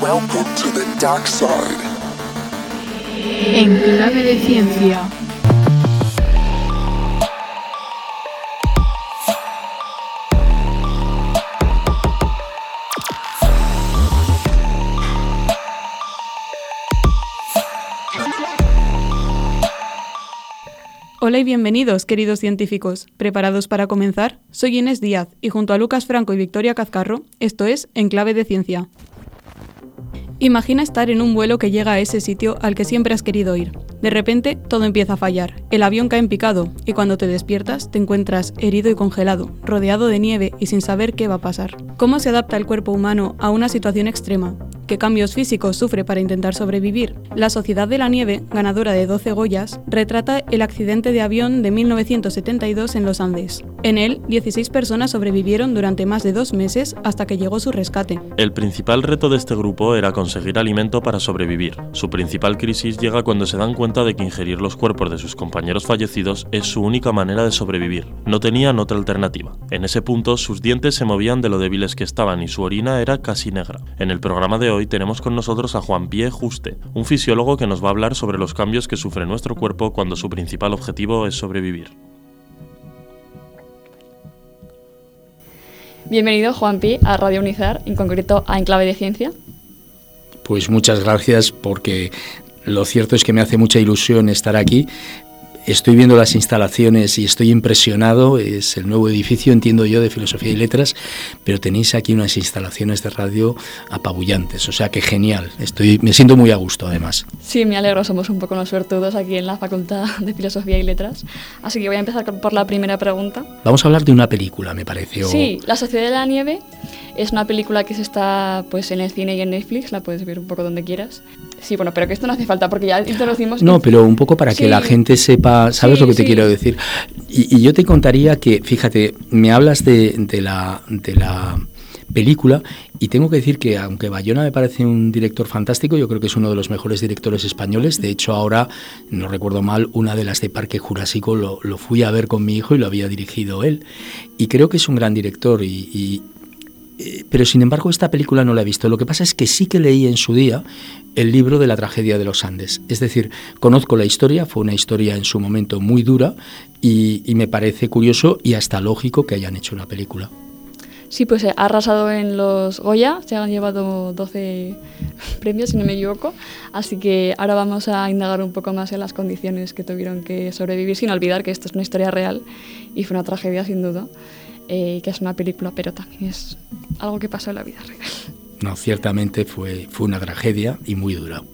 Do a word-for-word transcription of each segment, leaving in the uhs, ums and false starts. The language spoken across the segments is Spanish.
Welcome to the dark side. En clave de ciencia. Hola y bienvenidos, queridos científicos. ¿Preparados para comenzar? Soy Inés Díaz y junto a Lucas Franco y Victoria Cazcarro, esto es En Clave de Ciencia. Imagina estar en un vuelo que llega a ese sitio al que siempre has querido ir. De repente, todo empieza a fallar. El avión cae en picado y cuando te despiertas te encuentras herido y congelado, rodeado de nieve y sin saber qué va a pasar. ¿Cómo se adapta el cuerpo humano a una situación extrema? ¿Qué cambios físicos sufre para intentar sobrevivir? La Sociedad de la Nieve, ganadora de doce Goyas, retrata el accidente de avión de mil novecientos setenta y dos en los Andes. En él, dieciséis personas sobrevivieron durante más de dos meses hasta que llegó su rescate. El principal reto de este grupo era conseguir alimento para sobrevivir. Su principal crisis llega cuando se dan cuenta de que ingerir los cuerpos de sus compañeros fallecidos es su única manera de sobrevivir. No tenían otra alternativa. En ese punto, sus dientes se movían de lo débiles que estaban y su orina era casi negra. En el programa de hoy tenemos con nosotros a Juan Pie Juste, un fisiólogo que nos va a hablar sobre los cambios que sufre nuestro cuerpo cuando su principal objetivo es sobrevivir. Bienvenido, Juanpi, a Radio Unizar, en concreto a En Clave de Ciencia. Pues muchas gracias, porque lo cierto es que me hace mucha ilusión estar aquí. Estoy viendo las instalaciones y estoy impresionado. Es el nuevo edificio, entiendo yo, de Filosofía y Letras, pero tenéis aquí unas instalaciones de radio apabullantes, o sea que genial. Estoy, me siento muy a gusto, además. Sí, me alegro, somos un poco los suertudos aquí en la Facultad de Filosofía y Letras. Así que voy a empezar por la primera pregunta. Vamos a hablar de una película, me parece. O... Sí, La Sociedad de la Nieve es una película que se está pues en el cine y en Netflix, la puedes ver un poco donde quieras. Sí, bueno, pero que esto no hace falta porque ya introducimos... No, pero un poco para sí. que la gente sepa, ¿sabes sí, lo que te sí. quiero decir? Y, y yo te contaría que, fíjate, me hablas de, de, la, de la película y tengo que decir que, aunque Bayona me parece un director fantástico, yo creo que es uno de los mejores directores españoles. De hecho, ahora, no recuerdo mal, una de las de Parque Jurásico lo, lo fui a ver con mi hijo y lo había dirigido él. Y creo que es un gran director y... y pero sin embargo esta película no la he visto. Lo que pasa es que sí que leí en su día el libro de la tragedia de los Andes. Es decir, conozco la historia, fue una historia en su momento muy dura y, y me parece curioso y hasta lógico que hayan hecho una película. Sí, pues ha arrasado en los Goya, se han llevado doce premios, si no me equivoco, así que ahora vamos a indagar un poco más en las condiciones que tuvieron que sobrevivir, sin olvidar que esto es una historia real y fue una tragedia sin duda. Eh, que es una película, pero también es algo que pasó en la vida real. No, ciertamente fue, fue una tragedia y muy dura.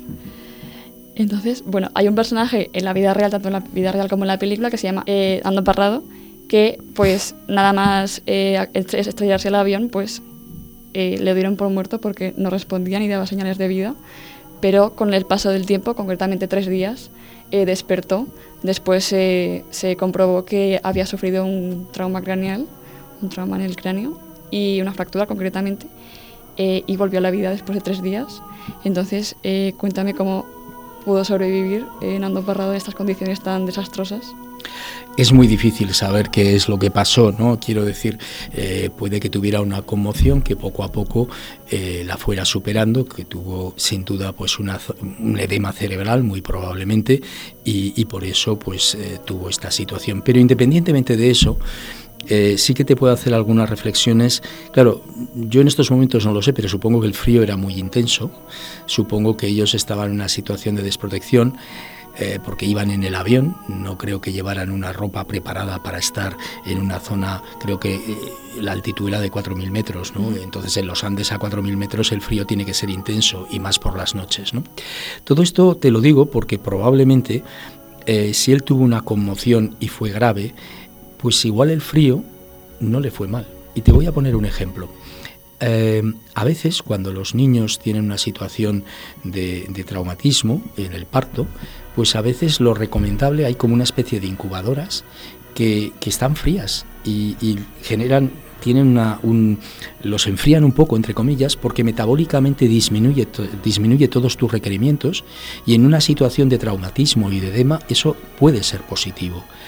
Entonces, bueno, hay un personaje en la vida real, tanto en la vida real como en la película, que se llama eh, Ando Parrado, que pues nada más eh, estrellarse el avión, pues eh, le dieron por muerto porque no respondía ni daba señales de vida, pero con el paso del tiempo, concretamente tres días, eh, despertó. Después eh, se comprobó que había sufrido un trauma craneal, un trauma en el cráneo y una fractura concretamente, eh, y volvió a la vida después de tres días. Entonces, eh, cuéntame cómo pudo sobrevivir en Ando Parrado en estas condiciones tan desastrosas. Es muy difícil saber qué es lo que pasó, ¿no? Quiero decir, eh, puede que tuviera una conmoción que poco a poco eh, la fuera superando, que tuvo sin duda pues una, un edema cerebral muy probablemente y, y por eso pues eh, tuvo esta situación. Pero independientemente de eso, Eh, sí que te puedo hacer algunas reflexiones. Claro, yo en estos momentos no lo sé, pero supongo que el frío era muy intenso, supongo que ellos estaban en una situación de desprotección, eh, porque iban en el avión, no creo que llevaran una ropa preparada para estar en una zona, creo que eh, la altitud era de cuatro mil metros, ¿no? Entonces en los Andes a cuatro mil metros el frío tiene que ser intenso y más por las noches, ¿no? Todo esto te lo digo porque probablemente eh, si él tuvo una conmoción y fue grave, pues igual el frío no le fue mal. Y te voy a poner un ejemplo. Eh, a veces cuando los niños tienen una situación de, de traumatismo en el parto, pues a veces lo recomendable, hay como una especie de incubadoras que, que están frías y, y generan, tienen una, un, los enfrían un poco, entre comillas, porque metabólicamente disminuye, disminuye todos tus requerimientos y en una situación de traumatismo y de edema eso puede ser positivo.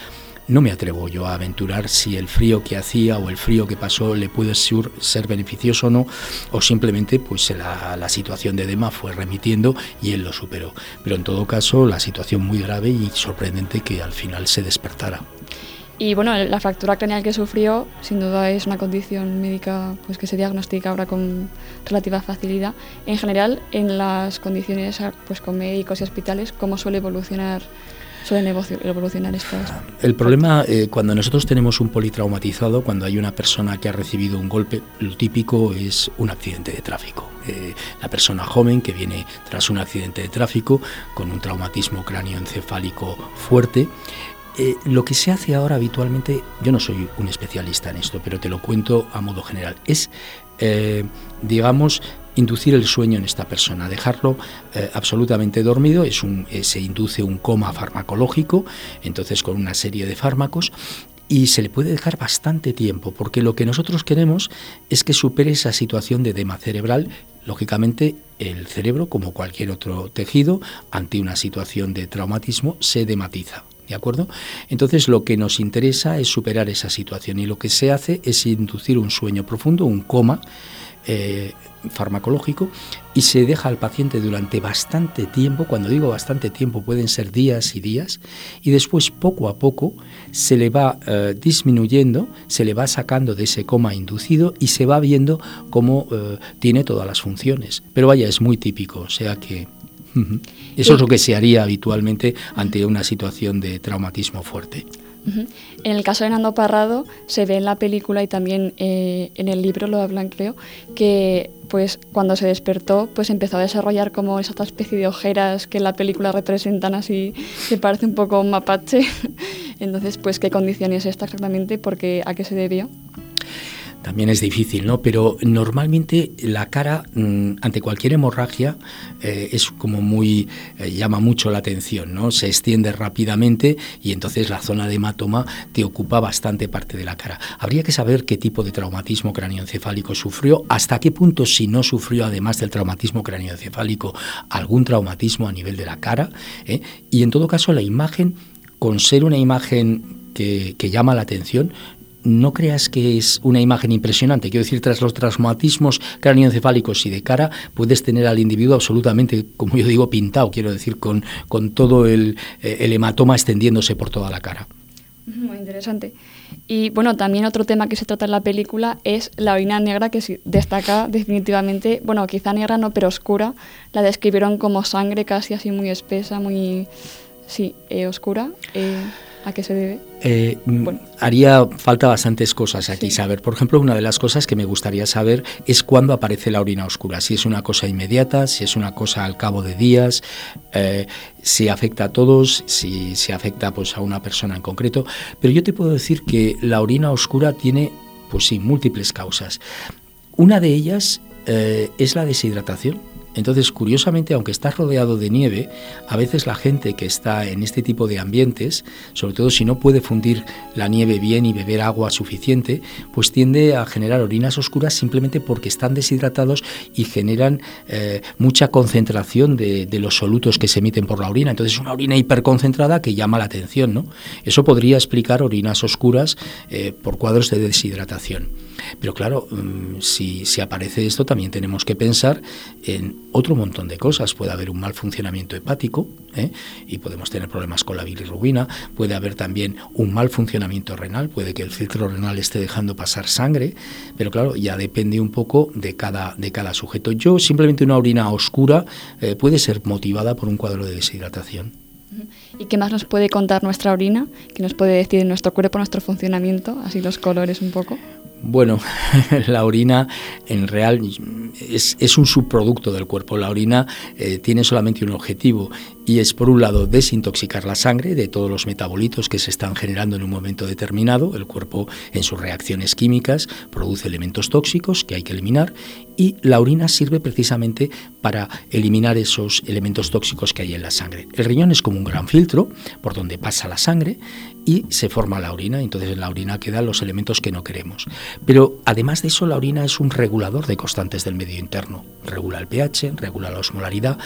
no me atrevo yo a aventurar si el frío que hacía o el frío que pasó le puede ser, ser beneficioso o no, o simplemente pues la, la situación de edema fue remitiendo y él lo superó. Pero en todo caso la situación muy grave y sorprendente que al final se despertara. Y bueno, la fractura craneal que sufrió sin duda es una condición médica pues que se diagnostica ahora con relativa facilidad. En general, en las condiciones pues con médicos y hospitales, ¿cómo suele evolucionar suelen evolucionar estas? El problema, eh, cuando nosotros tenemos un politraumatizado, cuando hay una persona que ha recibido un golpe, lo típico es un accidente de tráfico. Eh, la persona joven que viene tras un accidente de tráfico con un traumatismo cráneoencefálico fuerte. Eh, lo que se hace ahora habitualmente, yo no soy un especialista en esto, pero te lo cuento a modo general, es, eh, digamos, inducir el sueño en esta persona, dejarlo eh, absolutamente dormido. Es un, eh, se induce un coma farmacológico, entonces con una serie de fármacos, y se le puede dejar bastante tiempo, porque lo que nosotros queremos es que supere esa situación de edema cerebral. Lógicamente, el cerebro, como cualquier otro tejido, ante una situación de traumatismo, se edematiza. ¿De acuerdo? Entonces lo que nos interesa es superar esa situación y lo que se hace es inducir un sueño profundo, un coma eh, farmacológico, y se deja al paciente durante bastante tiempo. Cuando digo bastante tiempo pueden ser días y días, y después poco a poco se le va eh, disminuyendo, se le va sacando de ese coma inducido y se va viendo cómo eh, tiene todas las funciones. Pero vaya, es muy típico, o sea que uh-huh. Eso es lo que se haría habitualmente ante una situación de traumatismo fuerte. Uh-huh. En el caso de Nando Parrado se ve en la película y también eh, en el libro lo hablan, creo, que pues cuando se despertó pues empezó a desarrollar como esa especie de ojeras que en la película representan así, que parece un poco un mapache. Entonces, pues, ¿qué condición es esta exactamente? Porque, ¿a qué se debió? También es difícil, ¿no? Pero normalmente la cara, mmm, ante cualquier hemorragia, eh, es como muy, eh, llama mucho la atención, ¿no? Se extiende rápidamente y entonces la zona de hematoma te ocupa bastante parte de la cara. Habría que saber qué tipo de traumatismo cráneoencefálico sufrió, hasta qué punto, si no sufrió, además del traumatismo cráneoencefálico, algún traumatismo a nivel de la cara, ¿eh? Y en todo caso la imagen, con ser una imagen que, que llama la atención, no creas que es una imagen impresionante. Quiero decir, tras los traumatismos cráneoencefálicos y de cara, puedes tener al individuo absolutamente, como yo digo, pintado, quiero decir, con, con todo el, el hematoma extendiéndose por toda la cara. Muy interesante. Y bueno, también otro tema que se trata en la película es la orina negra, que destaca definitivamente, bueno, quizá negra no, pero oscura. La describieron como sangre casi así muy espesa, muy, sí, eh, oscura. Eh, ¿A qué se debe? Eh, bueno. Haría falta bastantes cosas aquí, sí. Saber. Por ejemplo, una de las cosas que me gustaría saber es cuándo aparece la orina oscura. Si es una cosa inmediata, si es una cosa al cabo de días, eh, si afecta a todos, si, si afecta pues, a una persona en concreto. Pero yo te puedo decir que la orina oscura tiene, pues sí, múltiples causas. Una de ellas eh, es la deshidratación. Entonces, curiosamente, aunque estás rodeado de nieve, a veces la gente que está en este tipo de ambientes, sobre todo si no puede fundir la nieve bien y beber agua suficiente, pues tiende a generar orinas oscuras simplemente porque están deshidratados y generan eh, mucha concentración de, de los solutos que se emiten por la orina. Entonces, una orina hiperconcentrada que llama la atención, ¿no? Eso podría explicar orinas oscuras eh, por cuadros de deshidratación. Pero claro, si, si aparece esto, también tenemos que pensar en otro montón de cosas. Puede haber un mal funcionamiento hepático, ¿eh? Y podemos tener problemas con la bilirrubina. Puede haber también un mal funcionamiento renal. Puede que el filtro renal esté dejando pasar sangre. Pero claro, ya depende un poco de cada, de cada sujeto. Yo simplemente una orina oscura eh, puede ser motivada por un cuadro de deshidratación. ¿Y qué más nos puede contar nuestra orina? ¿Qué nos puede decir de nuestro cuerpo, nuestro funcionamiento? Así los colores un poco. Bueno, la orina en real es, es un subproducto del cuerpo. La orina eh, tiene solamente un objetivo y es, por un lado, desintoxicar la sangre de todos los metabolitos que se están generando en un momento determinado. El cuerpo, en sus reacciones químicas, produce elementos tóxicos que hay que eliminar y la orina sirve precisamente para eliminar esos elementos tóxicos que hay en la sangre. El riñón es como un gran filtro por donde pasa la sangre y se forma la orina, entonces en la orina quedan los elementos que no queremos. Pero además de eso, la orina es un regulador de constantes del medio interno. Regula el pH, regula la osmolaridad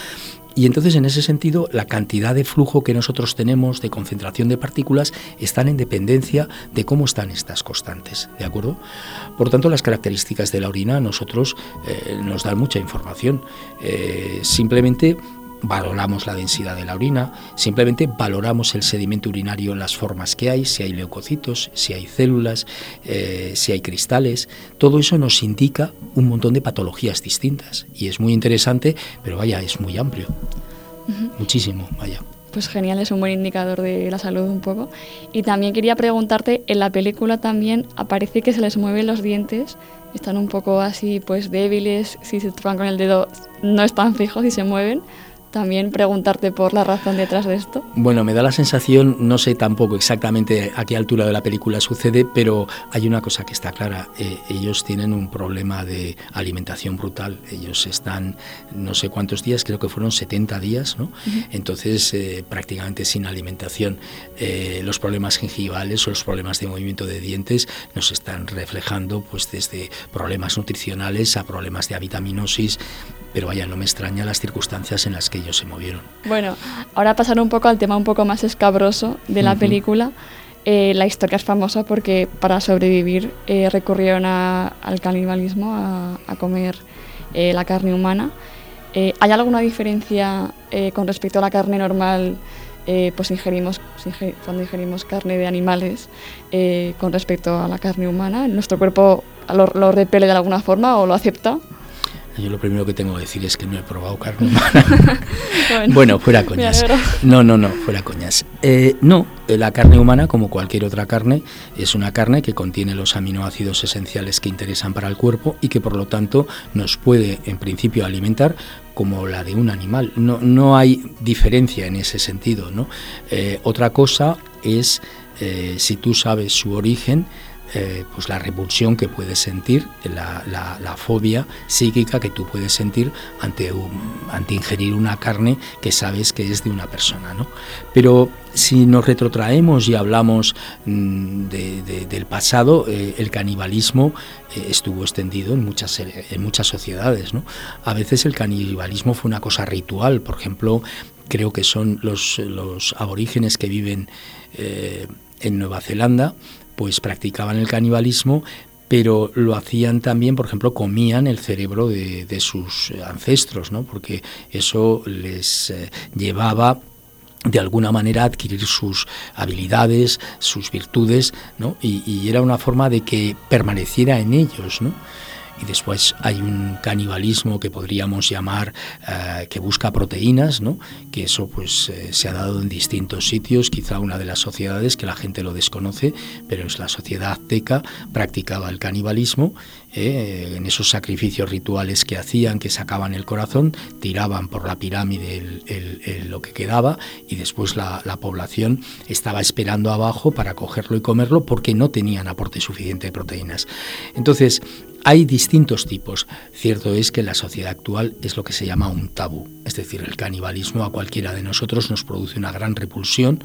Y entonces, en ese sentido, la cantidad de flujo que nosotros tenemos, de concentración de partículas, están en dependencia de cómo están estas constantes, ¿de acuerdo? Por tanto, las características de la orina a nosotros eh, nos dan mucha información. Eh, simplemente valoramos la densidad de la orina, simplemente valoramos el sedimento urinario en las formas que hay, si hay leucocitos, si hay células, eh, si hay cristales. Todo eso nos indica un montón de patologías distintas y es muy interesante, pero vaya, es muy amplio, uh-huh. muchísimo, vaya. Pues genial, es un buen indicador de la salud un poco. Y también quería preguntarte, en la película también aparece que se les mueven los dientes, están un poco así pues débiles, si se tocan con el dedo no están fijos y se mueven. También preguntarte por la razón detrás de esto. Bueno, me da la sensación, no sé tampoco exactamente a qué altura de la película sucede, pero hay una cosa que está clara, eh, ellos tienen un problema de alimentación brutal, ellos están no sé cuántos días, creo que fueron setenta días, ¿no? Uh-huh. Entonces eh, prácticamente sin alimentación. Eh, los problemas gingivales o los problemas de movimiento de dientes nos están reflejando pues desde problemas nutricionales a problemas de avitaminosis. Pero vaya, no me extraña las circunstancias en las que ellos se movieron. Bueno, ahora pasar un poco al tema un poco más escabroso de la uh-huh. película. Eh, la historia es famosa porque para sobrevivir eh, recurrieron a, al canibalismo, a, a comer eh, la carne humana. Eh, ¿Hay alguna diferencia eh, con respecto a la carne normal? Eh, pues ingerimos, cuando ingerimos carne de animales eh, con respecto a la carne humana, ¿nuestro cuerpo lo, lo repele de alguna forma o lo acepta? Yo lo primero que tengo que decir es que no he probado carne humana. bueno, bueno, fuera coñas. No, no, no, fuera coñas. Eh, no, la carne humana, como cualquier otra carne, es una carne que contiene los aminoácidos esenciales que interesan para el cuerpo y que por lo tanto nos puede en principio alimentar como la de un animal. No, no hay diferencia en ese sentido, ¿no? Eh, otra cosa es eh, si tú sabes su origen, Eh, pues la repulsión que puedes sentir, la, la, la fobia psíquica que tú puedes sentir ante, un, ante ingerir una carne que sabes que es de una persona, ¿no? Pero si nos retrotraemos y hablamos mmm, de, de, del pasado, eh, el canibalismo eh, estuvo extendido en muchas, en muchas sociedades, ¿no? A veces el canibalismo fue una cosa ritual, por ejemplo, creo que son los, los aborígenes que viven eh, en Nueva Zelanda, pues practicaban el canibalismo, pero lo hacían también, por ejemplo, comían el cerebro de, de sus ancestros, ¿no? Porque eso les eh, llevaba de alguna manera a adquirir sus habilidades, sus virtudes, ¿no? Y, y era una forma de que permaneciera en ellos, ¿no? Y después hay un canibalismo que podríamos llamar eh, que busca proteínas, ¿no? Que eso pues eh, se ha dado en distintos sitios, quizá una de las sociedades que la gente lo desconoce, pero es la sociedad azteca, practicaba el canibalismo, eh, en esos sacrificios rituales que hacían, que sacaban el corazón, tiraban por la pirámide el, el, el, lo que quedaba y después la, la población estaba esperando abajo para cogerlo y comerlo porque no tenían aporte suficiente de proteínas. Entonces, hay distintos tipos. Cierto es que en la sociedad actual es lo que se llama un tabú, es decir, el canibalismo a cualquiera de nosotros nos produce una gran repulsión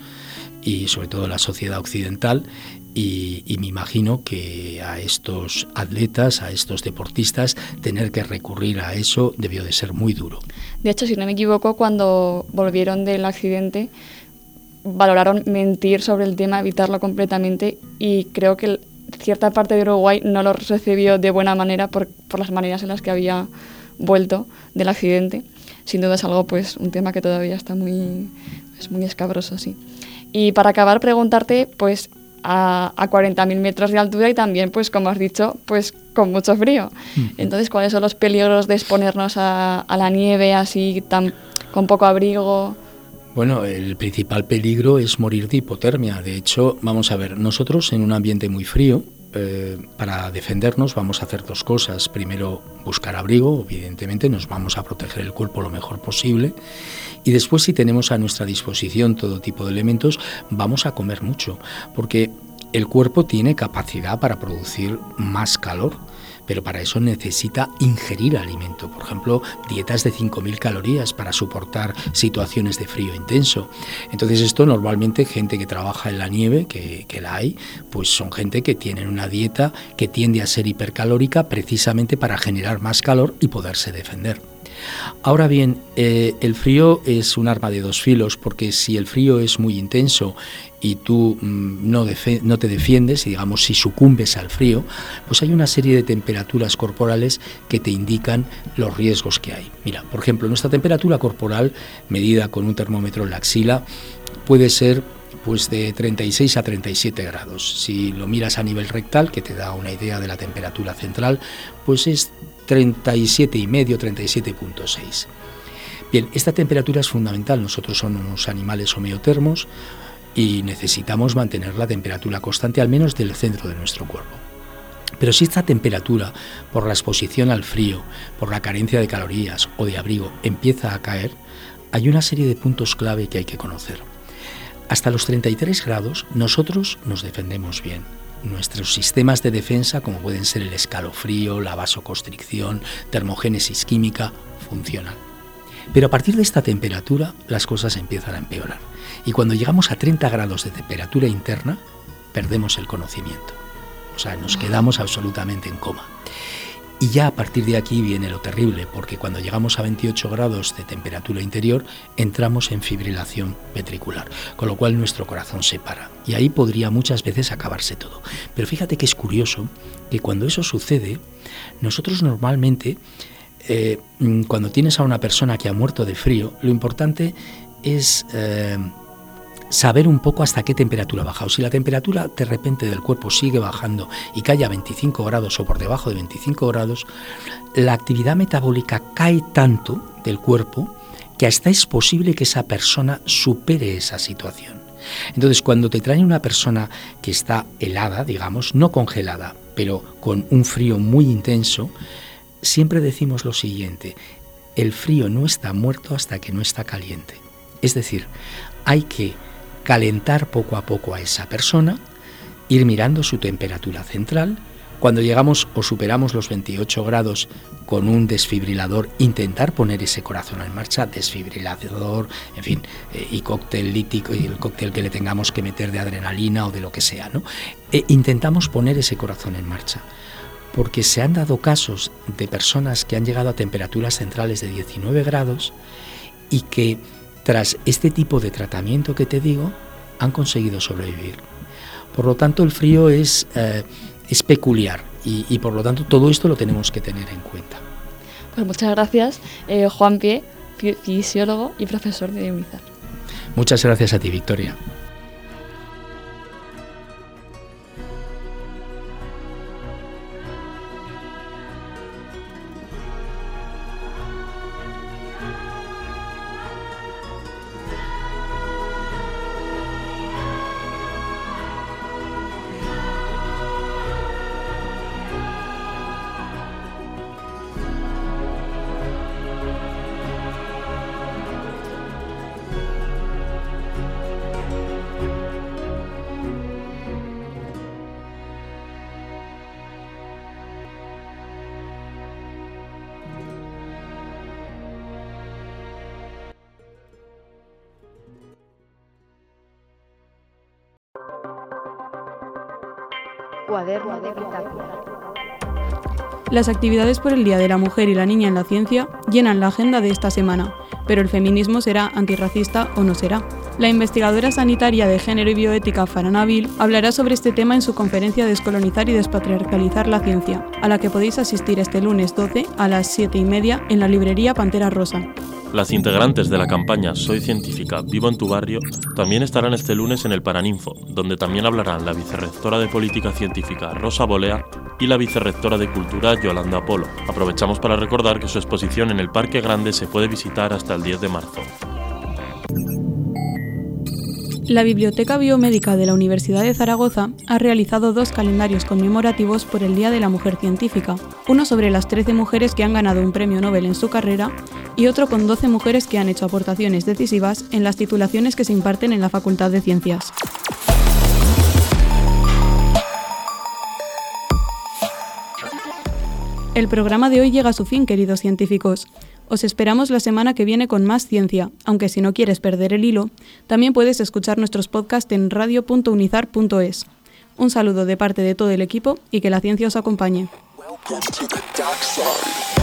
y sobre todo en la sociedad occidental y, y me imagino que a estos atletas, a estos deportistas, tener que recurrir a eso debió de ser muy duro. De hecho, si no me equivoco, cuando volvieron del accidente valoraron mentir sobre el tema, evitarlo completamente y creo que el cierta parte de Uruguay no lo recibió de buena manera por, por las maneras en las que había vuelto del accidente. Sin duda es algo, pues, un tema que todavía está muy, es muy escabroso, sí. Y para acabar, preguntarte, pues, a, a cuarenta mil metros de altura y también, pues, como has dicho, pues, con mucho frío. Mm. Entonces, ¿cuáles son los peligros de exponernos a, a la nieve así, tan, con poco abrigo? Bueno, el principal peligro es morir de hipotermia. De hecho, vamos a ver, nosotros en un ambiente muy frío, eh, para defendernos vamos a hacer dos cosas. Primero, buscar abrigo, evidentemente nos vamos a proteger el cuerpo lo mejor posible. Y después, si tenemos a nuestra disposición todo tipo de elementos, vamos a comer mucho, porque el cuerpo tiene capacidad para producir más calor, pero para eso necesita ingerir alimento. Por ejemplo, dietas de cinco mil calorías para soportar situaciones de frío intenso. Entonces esto normalmente gente que trabaja en la nieve, que, que la hay, pues son gente que tienen una dieta que tiende a ser hipercalórica precisamente para generar más calor y poderse defender. Ahora bien, eh, el frío es un arma de dos filos, porque si el frío es muy intenso y tú mmm, no, defe- no te defiendes, y digamos si sucumbes al frío, pues hay una serie de temperaturas corporales que te indican los riesgos que hay. Mira, por ejemplo, nuestra temperatura corporal, medida con un termómetro en la axila, puede ser pues de treinta y seis a treinta y siete grados. Si lo miras a nivel rectal, que te da una idea de la temperatura central, pues es treinta y siete y medio, treinta y siete punto seis. Bien, esta temperatura es fundamental. Nosotros somos unos animales homeotermos y necesitamos mantener la temperatura constante, al menos del centro de nuestro cuerpo. Pero si esta temperatura, por la exposición al frío, por la carencia de calorías o de abrigo, empieza a caer, hay una serie de puntos clave que hay que conocer. Hasta los treinta y tres grados nosotros nos defendemos bien. Nuestros sistemas de defensa, como pueden ser el escalofrío, la vasoconstricción, termogénesis química, funcionan. Pero a partir de esta temperatura las cosas empiezan a empeorar. Y cuando llegamos a treinta grados de temperatura interna, perdemos el conocimiento. O sea, nos quedamos absolutamente en coma. Y ya a partir de aquí viene lo terrible, porque cuando llegamos a veintiocho grados de temperatura interior, entramos en fibrilación ventricular, con lo cual nuestro corazón se para. Y ahí podría muchas veces acabarse todo. Pero fíjate que es curioso que cuando eso sucede, nosotros normalmente, eh, cuando tienes a una persona que ha muerto de frío, lo importante es Eh, saber un poco hasta qué temperatura ha bajado. Si la temperatura de repente del cuerpo sigue bajando y cae a veinticinco grados o por debajo de veinticinco grados, la actividad metabólica cae tanto del cuerpo que hasta es posible que esa persona supere esa situación. Entonces, cuando te traen una persona que está helada, digamos, no congelada, pero con un frío muy intenso, siempre decimos lo siguiente: el frío no está muerto hasta que no está caliente. Es decir, hay que calentar poco a poco a esa persona, ir mirando su temperatura central. Cuando llegamos o superamos los veintiocho grados, con un desfibrilador intentar poner ese corazón en marcha, desfibrilador, en fin, eh, y cóctel lítico, y el cóctel que le tengamos que meter de adrenalina o de lo que sea, ¿no? E intentamos poner ese corazón en marcha, porque se han dado casos de personas que han llegado a temperaturas centrales de diecinueve grados y que tras este tipo de tratamiento que te digo, han conseguido sobrevivir. Por lo tanto, el frío es, eh, es peculiar y, y por lo tanto todo esto lo tenemos que tener en cuenta. Pues muchas gracias, eh, Juan Pie, fisiólogo y profesor de UNIZAR. Muchas gracias a ti, Victoria. Cuaderno de bitácora. Las actividades por el Día de la Mujer y la Niña en la Ciencia llenan la agenda de esta semana, pero el feminismo será antirracista o no será. La investigadora sanitaria de género y bioética Farah Nabil hablará sobre este tema en su conferencia Descolonizar y despatriarcalizar la ciencia, a la que podéis asistir este lunes doce a las siete y media en la librería Pantera Rosa. Las integrantes de la campaña Soy Científica, Vivo en tu Barrio también estarán este lunes en el Paraninfo, donde también hablarán la vicerrectora de Política Científica Rosa Bolea y la vicerrectora de Cultura Yolanda Polo. Aprovechamos para recordar que su exposición en el Parque Grande se puede visitar hasta el diez de marzo. La Biblioteca Biomédica de la Universidad de Zaragoza ha realizado dos calendarios conmemorativos por el Día de la Mujer Científica, uno sobre las trece mujeres que han ganado un premio Nobel en su carrera y otro con doce mujeres que han hecho aportaciones decisivas en las titulaciones que se imparten en la Facultad de Ciencias. El programa de hoy llega a su fin, queridos científicos. Os esperamos la semana que viene con más ciencia, aunque si no quieres perder el hilo, también puedes escuchar nuestros podcasts en radio punto unizar punto es. Un saludo de parte de todo el equipo y que la ciencia os acompañe. Welcome to the dark side.